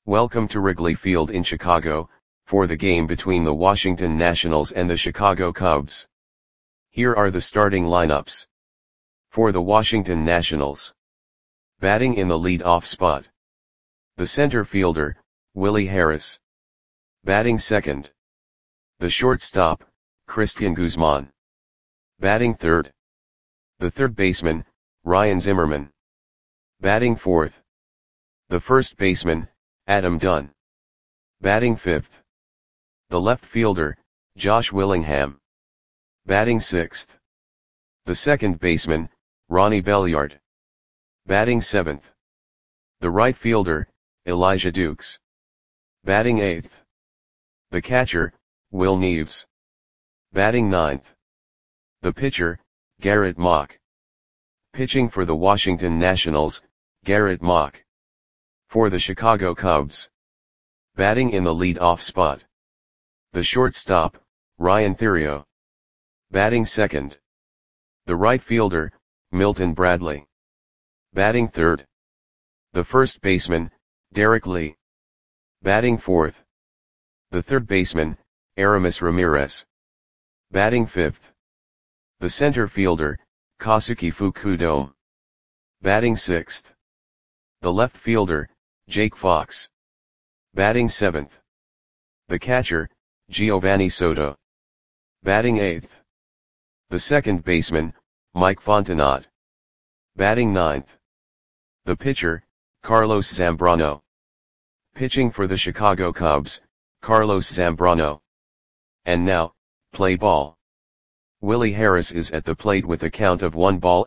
Welcome to Wrigley Field in Chicago, for the game between the Washington Nationals and the Chicago Cubs. Here are the starting lineups. For the Washington Nationals. Batting in the lead-off spot. The center fielder, Willie Harris. Batting second. The shortstop, Cristian Guzman. Batting third. The third baseman, Ryan Zimmerman. Batting fourth. The first baseman, Adam Dunn. Batting fifth. The left fielder, Josh Willingham. Batting sixth. The second baseman, Ronnie Belliard. Batting seventh. The right fielder, Elijah Dukes. Batting eighth. The catcher, Will Neves. Batting ninth. The pitcher, Garrett Mauch. Pitching for the Washington Nationals, Garrett Mauch. For the Chicago Cubs. Batting in the lead-off spot. The shortstop, Ryan Theriot. Batting second. The right fielder, Milton Bradley. Batting third. The first baseman, Derek Lee. Batting fourth. The third baseman, Aramis Ramirez. Batting fifth. The center fielder, Kazuki Fukudome. Batting sixth. The left fielder, Jake Fox. Batting seventh. The catcher, Giovanni Soto. Batting eighth. The second baseman, Mike Fontenot. Batting ninth. The pitcher, Carlos Zambrano. Pitching for the Chicago Cubs, Carlos Zambrano. And now, play ball. Willie Harris is at the plate with a count of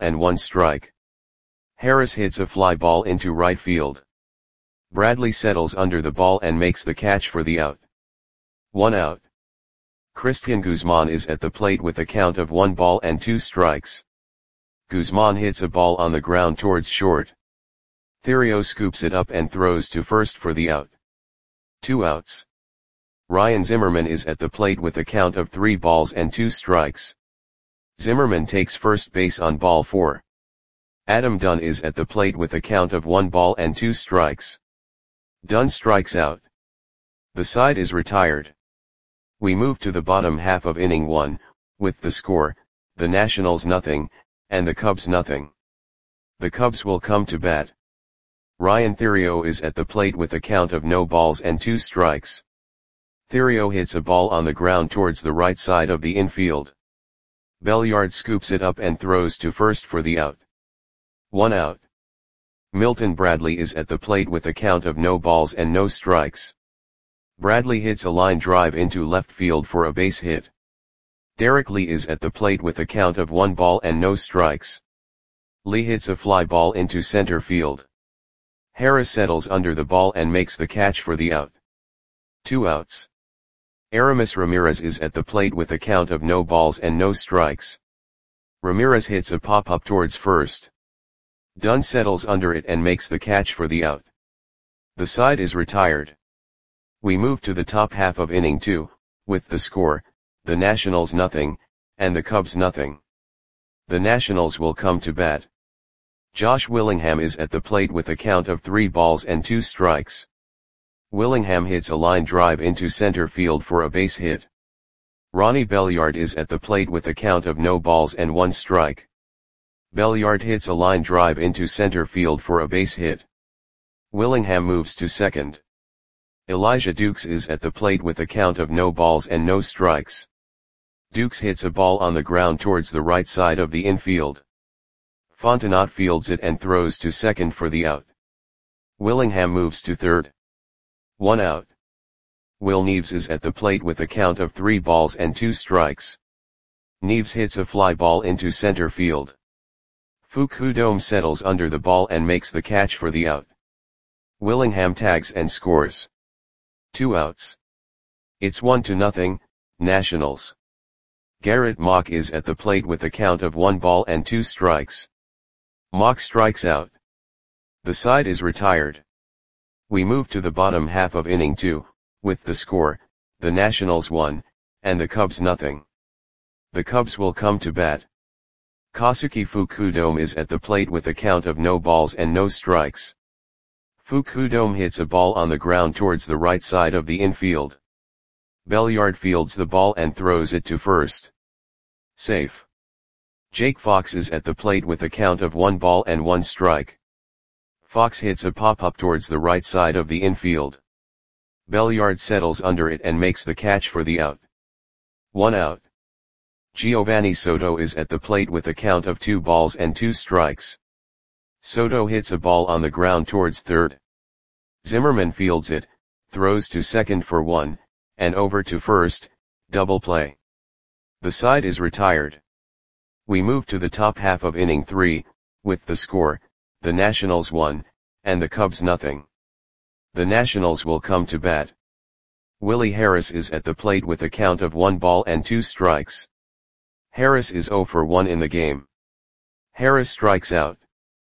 1-1 Harris hits a fly ball into right field. Bradley settles under the ball and makes the catch for the out. 1 out. Cristian Guzman is at the plate with a count of 1-2. Guzman hits a ball on the ground towards short. Theriot scoops it up and throws to first for the out. 2 outs. Ryan Zimmerman is at the plate with a count of 3-2. Zimmerman takes first base on ball 4. Adam Dunn is at the plate with a count of 1-2. Dunn strikes out. The side is retired. We move to the bottom half of inning 1, with the score, the Nationals 0, and the Cubs 0. The Cubs will come to bat. Ryan Theriot is at the plate with a count of 0-2. Theriot hits a ball on the ground towards the right side of the infield. Belliard scoops it up and throws to first for the out. 1 out. Milton Bradley is at the plate with a count of 0-0. Bradley hits a line drive into left field for a base hit. Derek Lee is at the plate with a count of 1-0. Lee hits a fly ball into center field. Harris settles under the ball and makes the catch for the out. 2 outs. Aramis Ramirez is at the plate with a count of 0-0. Ramirez hits a pop-up towards first. Dunn settles under it and makes the catch for the out. The side is retired. We move to the top half of inning 2, with the score, the Nationals 0, and the Cubs 0. The Nationals will come to bat. Josh Willingham is at the plate with a count of 3-2. Willingham hits a line drive into center field for a base hit. Ronnie Belliard is at the plate with a count of 0-1. Belliard hits a line drive into center field for a base hit. Willingham moves to second. Elijah Dukes is at the plate with a count of 0-0. Dukes hits a ball on the ground towards the right side of the infield. Fontenot fields it and throws to second for the out. Willingham moves to third. 1 out. Will Neves is at the plate with a count of 3-2. Neves hits a fly ball into center field. Fukudome settles under the ball and makes the catch for the out. Willingham tags and scores. 2 outs. It's 1-0, Nationals. Garrett Mauch is at the plate with a count of 1-2. Mauch strikes out. The side is retired. We move to the bottom half of inning 2, with the score, the Nationals 1, and the Cubs 0. The Cubs will come to bat. Kazuki Fukudome is at the plate with a count of 0-0. Fukudome hits a ball on the ground towards the right side of the infield. Belliard fields the ball and throws it to first. Safe. Jake Fox is at the plate with a count of 1 ball and 1 strike. Fox hits a pop-up towards the right side of the infield. Belliard settles under it and makes the catch for the out. 1 out. Giovanni Soto is at the plate with a count of 2 balls and 2 strikes. Soto hits a ball on the ground towards third. Zimmerman fields it, throws to second for 1, and over to first, double play. The side is retired. We move to the top half of inning 3, with the score, the Nationals 1, and the Cubs nothing. The Nationals will come to bat. Willie Harris is at the plate with a count of 1 ball and 2 strikes. Harris is 0 for 1 in the game. Harris strikes out.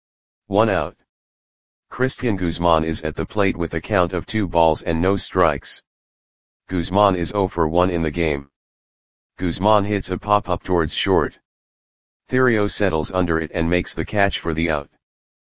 1 out. Christian Guzman is at the plate with a count of 2 balls and no strikes. Guzman is 0 for 1 in the game. Guzman hits a pop-up towards short. Theriot settles under it and makes the catch for the out.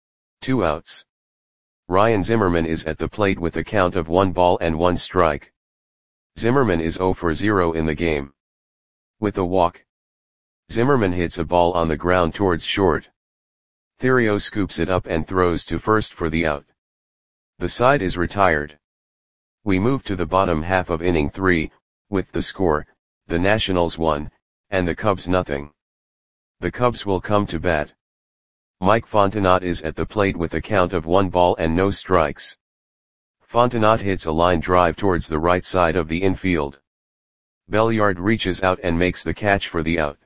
2 outs. Ryan Zimmerman is at the plate with a count of 1 ball and 1 strike. Zimmerman is 0 for 0 in the game. With a walk. Zimmerman hits a ball on the ground towards short. Theriot scoops it up and throws to first for the out. The side is retired. We move to the bottom half of inning 3, with the score, the Nationals 1, and the Cubs nothing. The Cubs will come to bat. Mike Fontenot is at the plate with a count of 1 ball and no strikes. Fontenot hits a line drive towards the right side of the infield. Belliard reaches out and makes the catch for the out.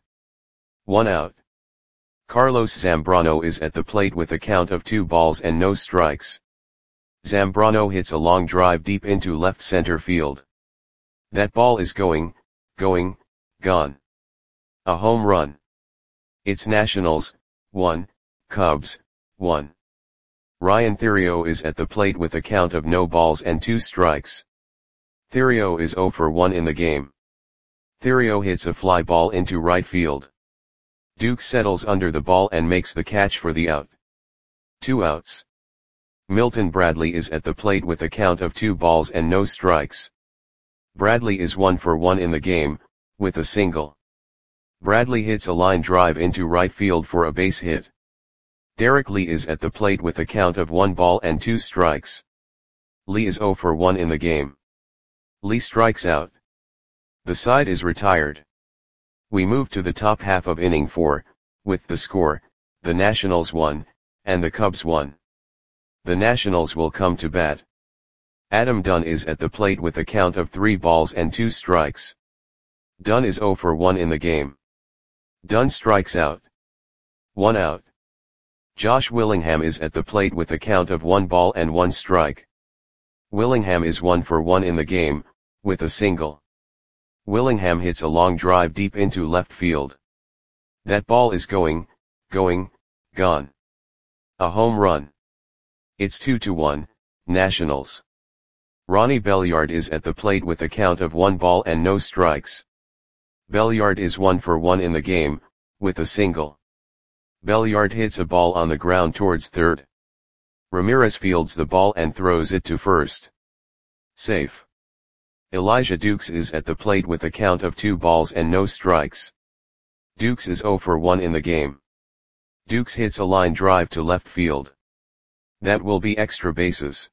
1 out. Carlos Zambrano is at the plate with a count of 2 balls and no strikes. Zambrano hits a long drive deep into left center field. That ball is going, gone. A home run. It's Nationals, 1, Cubs, 1. Ryan Theriot is at the plate with a count of no balls and 2 strikes. Theriot is 0 for 1 in the game. Theriot hits a fly ball into right field. Dukes settles under the ball and makes the catch for the out. 2 outs. Milton Bradley is at the plate with a count of 2 balls and no strikes. Bradley is 1 for 1 in the game, with a single. Bradley hits a line drive into right field for a base hit. Derek Lee is at the plate with a count of 1 ball and 2 strikes. Lee is 0 for 1 in the game. Lee strikes out. The side is retired. We move to the top half of inning 4, with the score, the Nationals 1, and the Cubs 1. The Nationals will come to bat. Adam Dunn is at the plate with a count of 3 balls and 2 strikes. Dunn is 0 for 1 in the game. Dunn strikes out. 1 out. Josh Willingham is at the plate with a count of 1 ball and 1 strike. Willingham is 1 for 1 in the game, with a single. Willingham hits a long drive deep into left field. That ball is going, gone. A home run. It's 2-1, Nationals. Ronnie Belliard is at the plate with a count of 1 ball and no strikes. Belliard is 1 for 1 in the game, with a single. Belliard hits a ball on the ground towards third. Ramirez fields the ball and throws it to first. Safe. Elijah Dukes is at the plate with a count of 2 balls and no strikes. Dukes is 0 for 1 in the game. Dukes hits a line drive to left field. That will be extra bases.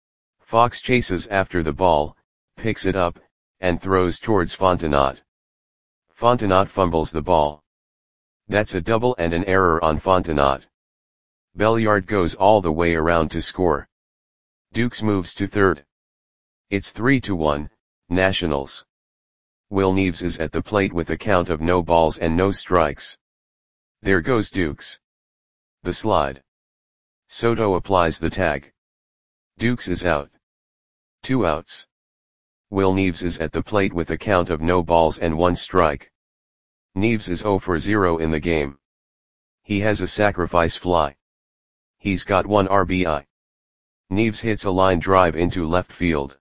Fox chases after the ball, picks it up, and throws towards Fontenot. Fontenot fumbles the ball. That's a double and an error on Fontenot. Belliard goes all the way around to score. Dukes moves to third. It's 3-1, Nationals. Will Neves is at the plate with a count of no balls and no strikes. There goes Dukes. The slide. Soto applies the tag. Dukes is out. 2 outs. Will Neves is at the plate with a count of no balls and 1 strike. Neves is 0 for 0 in the game. He has a sacrifice fly. He's got 1 RBI. Neves hits a line drive into left field.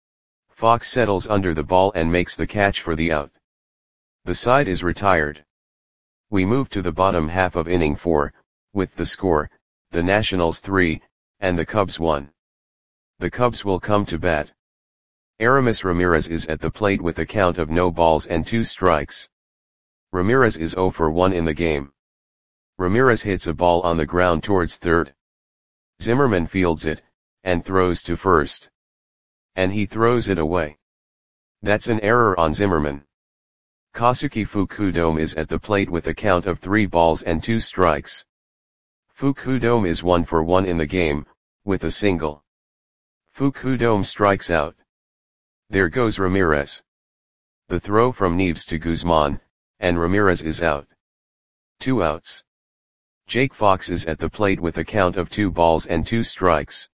Fox settles under the ball and makes the catch for the out. The side is retired. We move to the bottom half of inning 4, with the score, the Nationals 3, and the Cubs 1. The Cubs will come to bat. Aramis Ramirez is at the plate with a count of no balls and 2 strikes. Ramirez is 0 for 1 in the game. Ramirez hits a ball on the ground towards third. Zimmerman fields it, and throws to first. And he throws it away. That's an error on Zimmerman. Kosuke Fukudome is at the plate with a count of 3 balls and 2 strikes. Fukudome is 1 for 1 in the game, with a single. Fukudome strikes out. There goes Ramirez. The throw from Neves to Guzman, and Ramirez is out. 2 outs. Jake Fox is at the plate with a count of 2 balls and 2 strikes.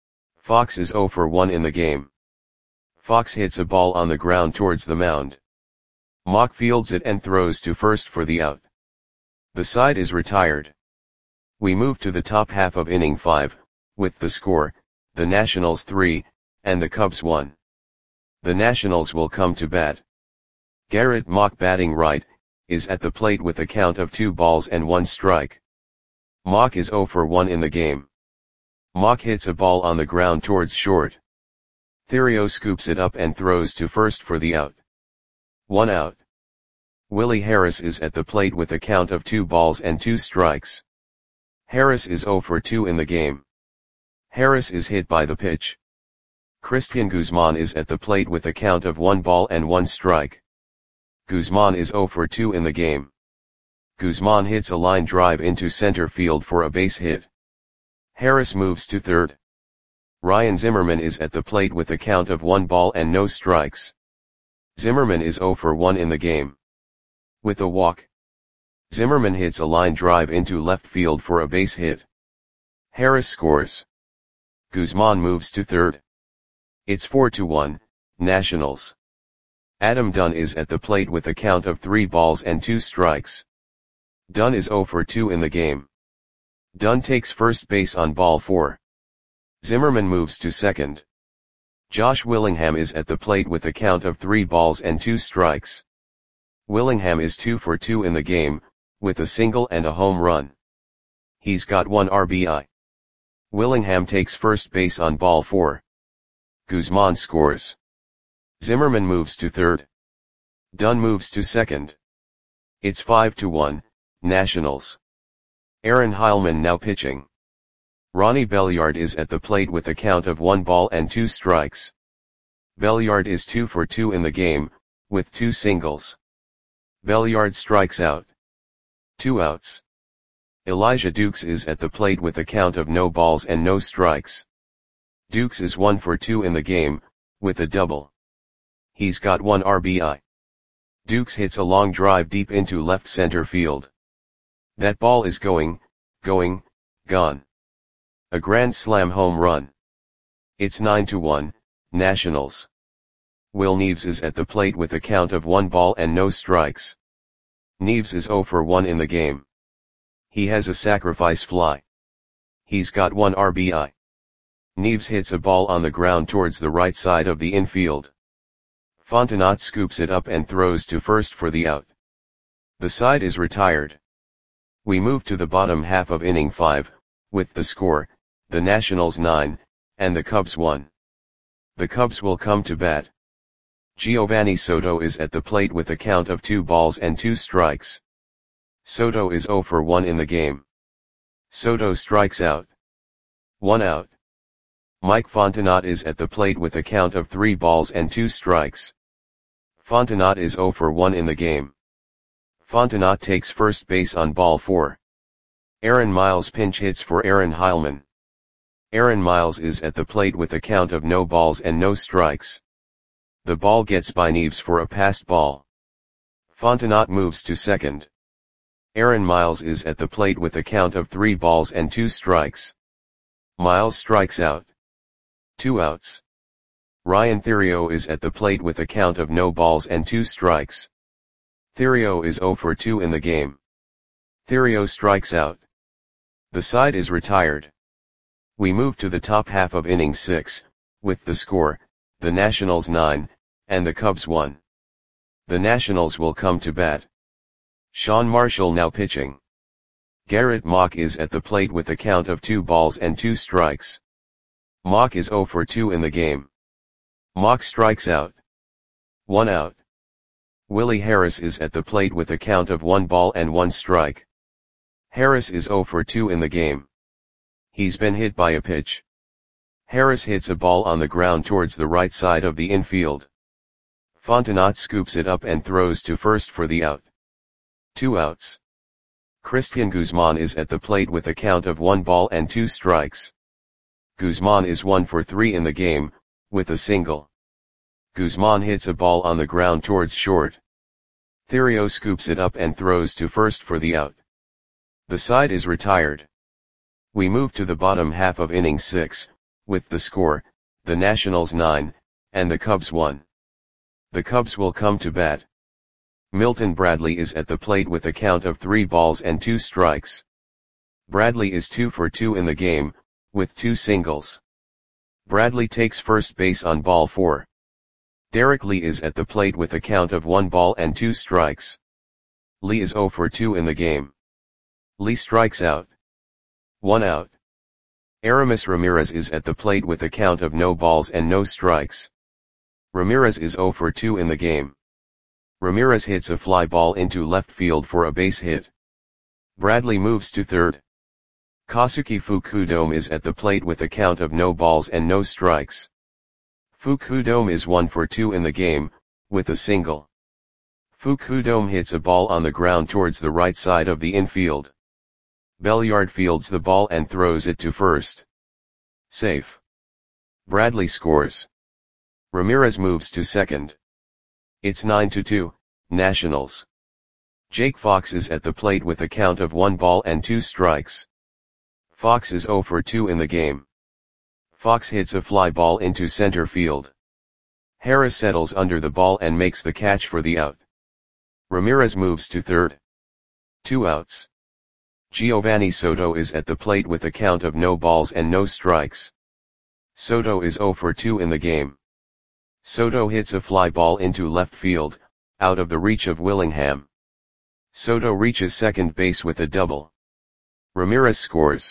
Fox is 0 for 1 in the game. Fox hits a ball on the ground towards the mound. Mock fields it and throws to first for the out. The side is retired. We move to the top half of inning 5, with the score, the Nationals 3, and the Cubs 1. The Nationals will come to bat. Garrett Mock, batting right, is at the plate with a count of 2 balls and 1 strike. Mock is 0 for 1 in the game. Mock hits a ball on the ground towards short. Theriot scoops it up and throws to first for the out. 1 out. Willie Harris is at the plate with a count of 2 balls and 2 strikes. Harris is 0 for 2 in the game. Harris is hit by the pitch. Christian Guzman is at the plate with a count of 1 ball and 1 strike. Guzman is 0 for 2 in the game. Guzman hits a line drive into center field for a base hit. Harris moves to third. Ryan Zimmerman is at the plate with a count of 1 ball and no strikes. Zimmerman is 0 for 1 in the game. With a walk. Zimmerman hits a line drive into left field for a base hit. Harris scores. Guzman moves to third. It's 4-1, Nationals. Adam Dunn is at the plate with a count of 3 balls and 2 strikes. Dunn is 0 for 2 in the game. Dunn takes first base on ball 4. Zimmerman moves to second. Josh Willingham is at the plate with a count of 3 balls and 2 strikes. Willingham is 2 for 2 in the game, with a single and a home run. He's got 1 RBI. Willingham takes first base on ball 4. Guzman scores. Zimmerman moves to third. Dunn moves to second. It's 5-1, Nationals. Aaron Heilman now pitching. Ronnie Belliard is at the plate with a count of 1 ball and 2 strikes. Belliard is 2 for 2 in the game, with 2 singles. Belliard strikes out. 2 outs. Elijah Dukes is at the plate with a count of no balls and no strikes. Dukes is 1 for 2 in the game, with a double. He's got 1 RBI. Dukes hits a long drive deep into left center field. That ball is going, gone. A grand slam home run. It's 9-1, Nationals. Will Neves is at the plate with a count of 1 ball and no strikes. Neves is 0 for 1 in the game. He has a sacrifice fly. He's got 1 RBI. Neves hits a ball on the ground towards the right side of the infield. Fontenot scoops it up and throws to first for the out. The side is retired. We move to the bottom half of inning 5, with the score, the Nationals 9, and the Cubs 1. The Cubs will come to bat. Giovanni Soto is at the plate with a count of 2 balls and 2 strikes. Soto is 0 for 1 in the game. Soto strikes out. 1 out. Mike Fontenot is at the plate with a count of 3 balls and 2 strikes. Fontenot is 0 for 1 in the game. Fontenot takes first base on ball 4. Aaron Miles pinch hits for Aaron Heilman. Aaron Miles is at the plate with a count of no balls and no strikes. The ball gets by Neves for a passed ball. Fontenot moves to second. Aaron Miles is at the plate with a count of 3 balls and 2 strikes. Miles strikes out. 2 outs. Ryan Theriot is at the plate with a count of no balls and 2 strikes. Theriot is 0 for 2 in the game. Theriot strikes out. The side is retired. We move to the top half of inning 6, with the score, the Nationals 9, and the Cubs 1. The Nationals will come to bat. Sean Marshall now pitching. Garrett Mock is at the plate with a count of 2 balls and 2 strikes. Mock is 0 for 2 in the game. Mock strikes out. 1 out. Willie Harris is at the plate with a count of 1 ball and 1 strike. Harris is 0 for 2 in the game. He's been hit by a pitch. Harris hits a ball on the ground towards the right side of the infield. Fontenot scoops it up and throws to first for the out. 2 outs. Christian Guzman is at the plate with a count of 1 ball and 2 strikes. Guzman is 1 for 3 in the game, with a single. Guzman hits a ball on the ground towards short. Theriot scoops it up and throws to first for the out. The side is retired. We move to the bottom half of inning 6, with the score, the Nationals 9, and the Cubs 1. The Cubs will come to bat. Milton Bradley is at the plate with a count of 3 balls and 2 strikes. Bradley is 2 for 2 in the game, with 2 singles. Bradley takes first base on ball 4. Derek Lee is at the plate with a count of 1 ball and 2 strikes. Lee is 0 for 2 in the game. Lee strikes out. 1 out. Aramis Ramirez is at the plate with a count of no balls and no strikes. Ramirez is 0 for 2 in the game. Ramirez hits a fly ball into left field for a base hit. Bradley moves to third. Kosuke Fukudome is at the plate with a count of no balls and no strikes. Fukudome is 1 for 2 in the game, with a single. Fukudome hits a ball on the ground towards the right side of the infield. Belliard fields the ball and throws it to first. Safe. Bradley scores. Ramirez moves to second. It's 9-2, Nationals. Jake Fox is at the plate with a count of 1 ball and 2 strikes. Fox is 0 for 2 in the game. Fox hits a fly ball into center field. Harris settles under the ball and makes the catch for the out. Ramirez moves to third. 2 outs. Giovanni Soto is at the plate with a count of no balls and no strikes. Soto is 0 for 2 in the game. Soto hits a fly ball into left field, out of the reach of Willingham. Soto reaches second base with a double. Ramirez scores.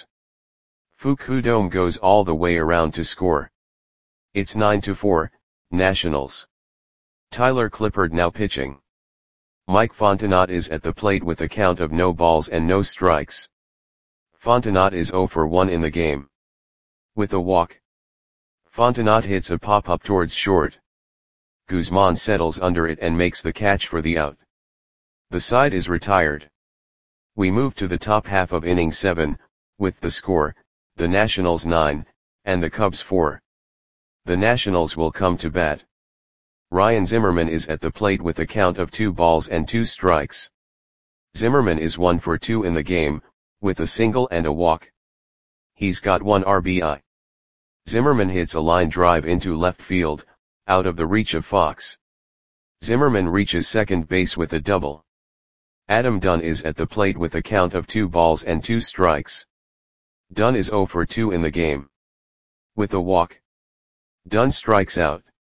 Fukudome goes all the way around to score. It's 9-4, Nationals. Tyler Clippard now pitching. Mike Fontenot is at the plate with a count of no balls and no strikes. Fontenot is 0 for 1 in the game. With a walk. Fontenot hits a pop-up towards short. Guzman settles under it and makes the catch for the out. The side is retired. We move to the top half of inning 7, with the score, the Nationals 9, and the Cubs 4. The Nationals will come to bat. Ryan Zimmerman is at the plate with a count of 2 balls and 2 strikes. Zimmerman is 1 for 2 in the game, with a single and a walk. He's got 1 RBI. Zimmerman hits a line drive into left field, out of the reach of Fox. Zimmerman reaches second base with a double. Adam Dunn is at the plate with a count of 2 balls and 2 strikes. Dunn is 0 for 2 in the game. With a walk. Dunn strikes out.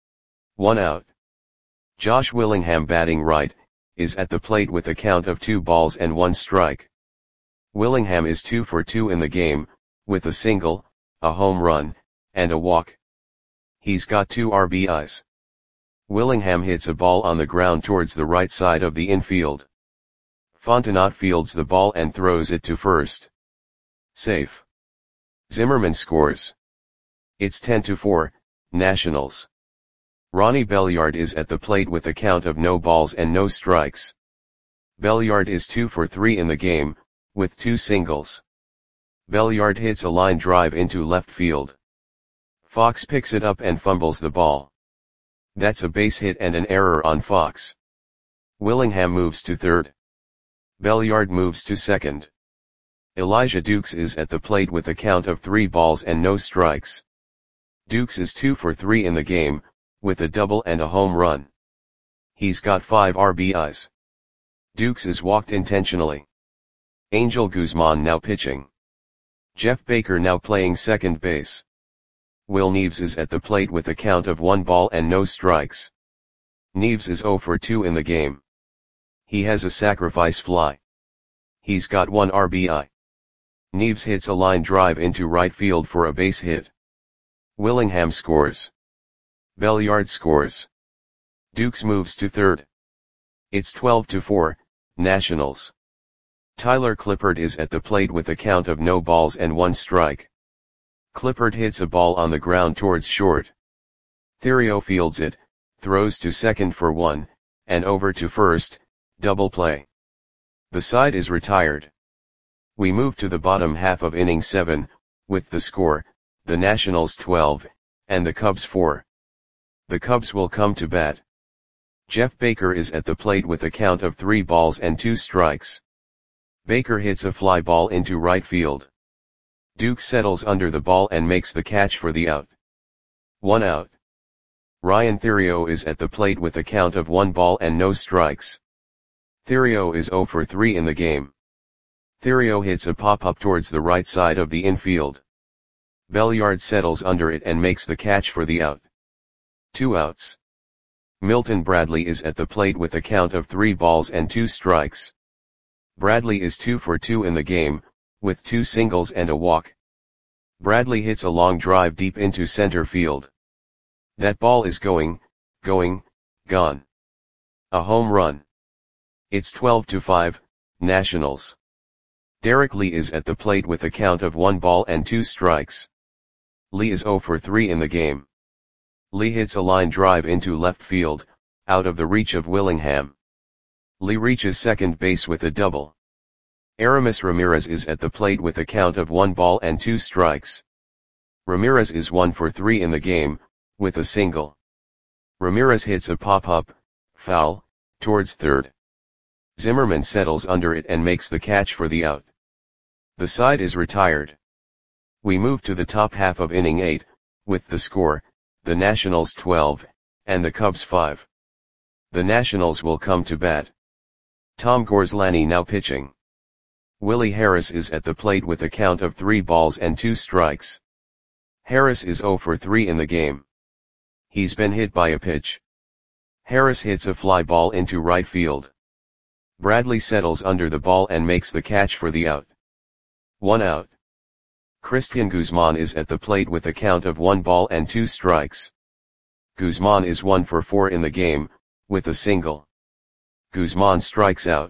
1 out. Josh Willingham batting right, is at the plate with a count of 2 balls and 1 strike. Willingham is 2 for 2 in the game, with a single, a home run, and a walk. He's got 2 RBIs. Willingham hits a ball on the ground towards the right side of the infield. Fontenot fields the ball and throws it to first. Safe. Zimmerman scores. It's 10-4, Nationals. Ronnie Belliard is at the plate with a count of no balls and no strikes. Belliard is 2 for 3 in the game, with 2 singles. Belliard hits a line drive into left field. Fox picks it up and fumbles the ball. That's a base hit and an error on Fox. Willingham moves to third. Belliard moves to second. Elijah Dukes is at the plate with a count of 3 balls and no strikes. Dukes is 2 for 3 in the game, with a double and a home run. He's got 5 RBIs. Dukes is walked intentionally. Angel Guzman now pitching. Jeff Baker now playing second base. Will Neves is at the plate with a count of 1 ball and no strikes. Neves is 0 for 2 in the game. He has a sacrifice fly. He's got 1 RBI. Neves hits a line drive into right field for a base hit. Willingham scores. Belliard scores. Dukes moves to third. It's 12-4, Nationals. Tyler Clippard is at the plate with a count of no balls and one strike. Clippard hits a ball on the ground towards short. Theriot fields it, throws to second for one, and over to first, double play. The side is retired. We move to the bottom half of inning 7, with the score, the Nationals 12, and the Cubs 4. The Cubs will come to bat. Jeff Baker is at the plate with a count of 3 balls and 2 strikes. Baker hits a fly ball into right field. Duke settles under the ball and makes the catch for the out. 1 out. Ryan Theriot is at the plate with a count of 1 ball and no strikes. Theriot is 0 for 3 in the game. Theriot hits a pop-up towards the right side of the infield. Belliard settles under it and makes the catch for the out. 2 outs. Milton Bradley is at the plate with a count of 3 balls and 2 strikes. Bradley is 2 for 2 in the game, with 2 singles and a walk. Bradley hits a long drive deep into center field. That ball is going, gone. A home run. It's 12-5, Nationals. Derek Lee is at the plate with a count of 1 ball and 2 strikes. Lee is 0 for 3 in the game. Lee hits a line drive into left field, out of the reach of Willingham. Lee reaches second base with a double. Aramis Ramirez is at the plate with a count of 1 ball and 2 strikes. Ramirez is 1 for 3 in the game, with a single. Ramirez hits a pop-up, foul, towards third. Zimmerman settles under it and makes the catch for the out. The side is retired. We move to the top half of inning 8, with the score, the Nationals 12, and the Cubs 5. The Nationals will come to bat. Tom Gorslani now pitching. Willie Harris is at the plate with a count of 3 balls and 2 strikes. Harris is 0 for 3 in the game. He's been hit by a pitch. Harris hits a fly ball into right field. Bradley settles under the ball and makes the catch for the out. 1 out. Christian Guzman is at the plate with a count of 1 ball and 2 strikes. Guzman is 1 for 4 in the game, with a single. Guzman strikes out.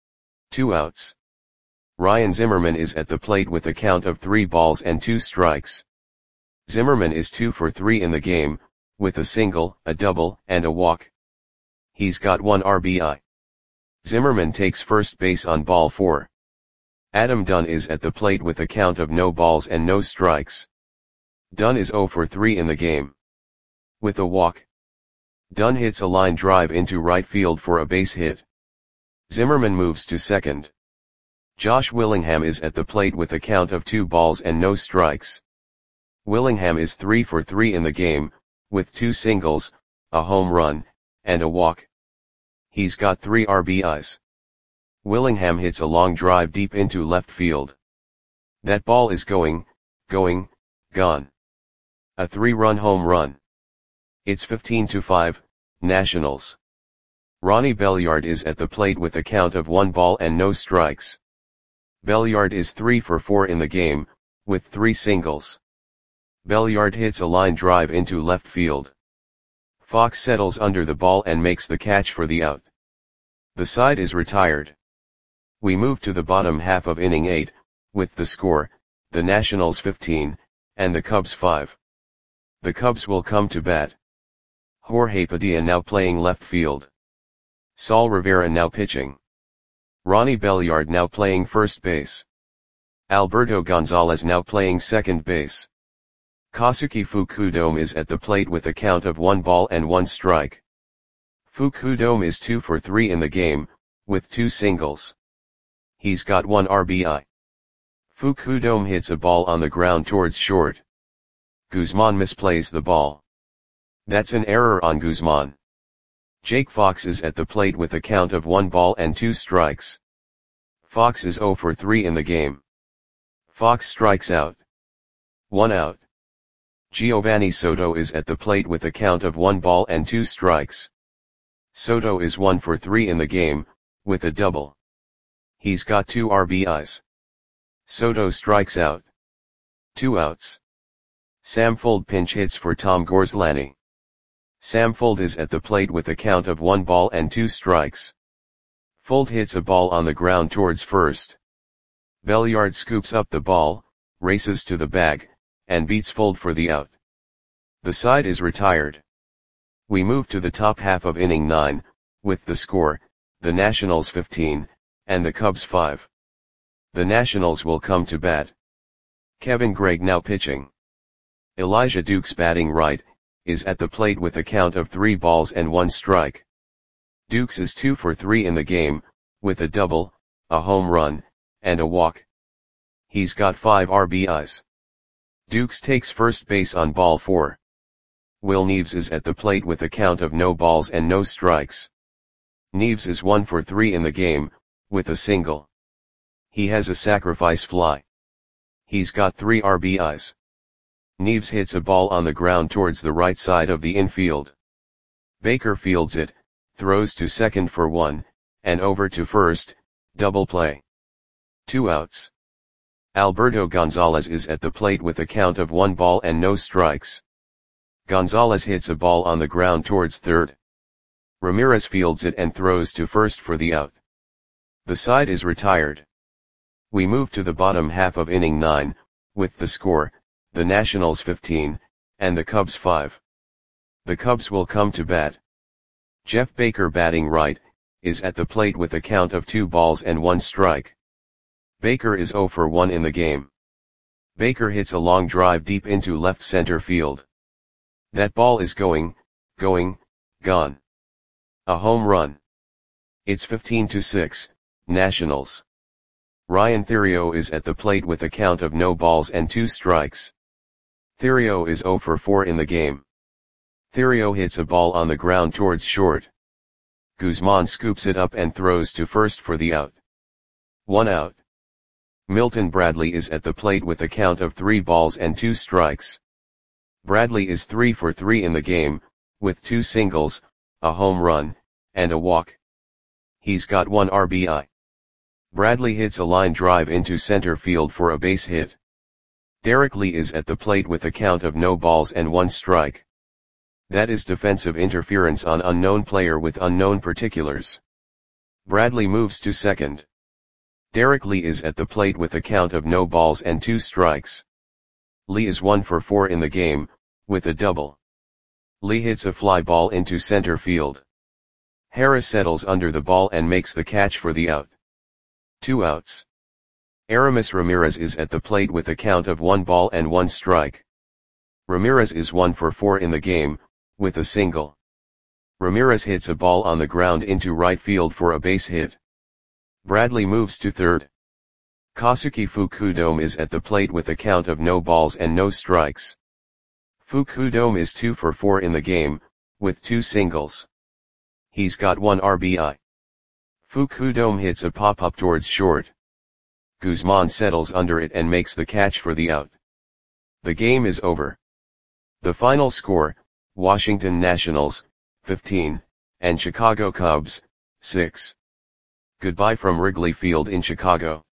2 outs. Ryan Zimmerman is at the plate with a count of 3 balls and 2 strikes. Zimmerman is 2 for 3 in the game, with a single, a double, and a walk. He's got 1 RBI. Zimmerman takes first base on ball 4. Adam Dunn is at the plate with a count of no balls and no strikes. Dunn is 0 for 3 in the game. With a walk. Dunn hits a line drive into right field for a base hit. Zimmerman moves to second. Josh Willingham is at the plate with a count of 2 balls and no strikes. Willingham is 3 for 3 in the game, with 2 singles, a home run, and a walk. He's got 3 RBIs. Willingham hits a long drive deep into left field. That ball is going, gone. A 3-run home run. It's 15-5, Nationals. Ronnie Belliard is at the plate with a count of 1 ball and no strikes. Belliard is 3 for 4 in the game, with 3 singles. Belliard hits a line drive into left field. Fox settles under the ball and makes the catch for the out. The side is retired. We move to the bottom half of inning 8, with the score, the Nationals 15, and the Cubs 5. The Cubs will come to bat. Jorge Padilla now playing left field. Saul Rivera now pitching. Ronnie Belliard now playing first base. Alberto Gonzalez now playing second base. Kazuki Fukudome is at the plate with a count of 1 ball and 1 strike. Fukudome is 2 for 3 in the game, with 2 singles. He's got 1 RBI. Fukudome hits a ball on the ground towards short. Guzman misplays the ball. That's an error on Guzman. Jake Fox is at the plate with a count of 1 ball and 2 strikes. Fox is 0 for 3 in the game. Fox strikes out. 1 out. Giovanni Soto is at the plate with a count of 1 ball and 2 strikes. Soto is 1 for 3 in the game, with a double. He's got 2 RBIs. Soto strikes out. 2 outs. Samfold pinch hits for Tom Gorslani. Samfold is at the plate with a count of 1 ball and 2 strikes. Fold hits a ball on the ground towards first. Belliard scoops up the ball, races to the bag, and beats Fold for the out. The side is retired. We move to the top half of inning 9, with the score, the Nationals 15, and the Cubs 5. The Nationals will come to bat. Kevin Gregg now pitching. Elijah Dukes batting right, is at the plate with a count of 3 balls and 1 strike. Dukes is 2 for 3 in the game, with a double, a home run, and a walk. He's got 5 RBIs. Dukes takes first base on ball 4. Will Neves is at the plate with a count of no balls and no strikes. Neves is 1 for 3 in the game, with a single. He has a sacrifice fly. He's got 3 RBIs. Neves hits a ball on the ground towards the right side of the infield. Baker fields it, throws to second for 1, and over to first, double play. 2 outs. Alberto Gonzalez is at the plate with a count of 1 ball and no strikes. Gonzalez hits a ball on the ground towards third. Ramirez fields it and throws to first for the out. The side is retired. We move to the bottom half of inning 9, with the score, the Nationals 15, and the Cubs 5. The Cubs will come to bat. Jeff Baker batting right, is at the plate with a count of 2 balls and 1 strike. Baker is 0 for 1 in the game. Baker hits a long drive deep into left center field. That ball is gone. A home run. It's 15-6, Nationals. Ryan Theriot is at the plate with a count of no balls and 2 strikes. Theriot is 0 for 4 in the game. Theriot hits a ball on the ground towards short. Guzman scoops it up and throws to first for the out. 1 out. Milton Bradley is at the plate with a count of 3 balls and 2 strikes. Bradley is 3 for 3 in the game, with 2 singles, a home run, and a walk. He's got 1 RBI. Bradley hits a line drive into center field for a base hit. Derek Lee is at the plate with a count of no balls and 1 strike. That is defensive interference on unknown player with unknown particulars. Bradley moves to second. Derek Lee is at the plate with a count of no balls and 2 strikes. Lee is 1 for 4 in the game, with a double. Lee hits a fly ball into center field. Harris settles under the ball and makes the catch for the out. 2 outs. Aramis Ramirez is at the plate with a count of 1 ball and 1 strike. Ramirez is 1 for 4 in the game, with a single. Ramirez hits a ball on the ground into right field for a base hit. Bradley moves to third. Kosuke Fukudome is at the plate with a count of no balls and no strikes. Fukudome is 2 for 4 in the game, with 2 singles. He's got 1 RBI. Fukudome hits a pop-up towards short. Guzman settles under it and makes the catch for the out. The game is over. The final score, Washington Nationals, 15, and Chicago Cubs, 6. Goodbye from Wrigley Field in Chicago.